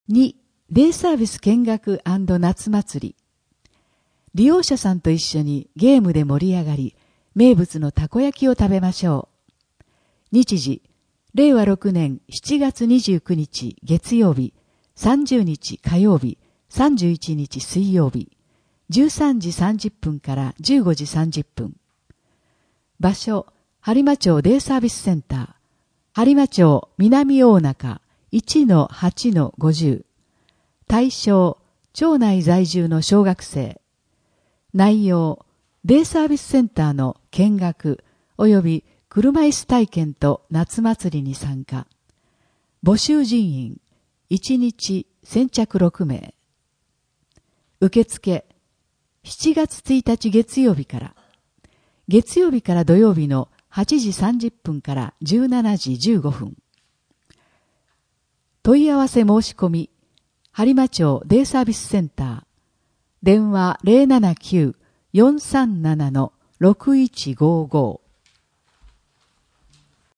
2、デイサービス見学&夏祭り。利用者さんと一緒にゲームで盛り上がり、名物のたこ焼きを食べましょう。日時、令和6年7月29日月曜日、30日火曜日、31日水曜日、13時30分から15時30分。場所、播磨町デイサービスセンター。播磨町南大中 1-8-50。対象、町内在住の小学生。内容、デイサービスセンターの見学及び車椅子体験と夏祭りに参加。募集人員、1日先着6名。受付、7月1日月曜日から。月曜日から土曜日の8時30分から17時15分。問い合わせ申し込み、播磨町デイサービスセンター。電話 079-437-6155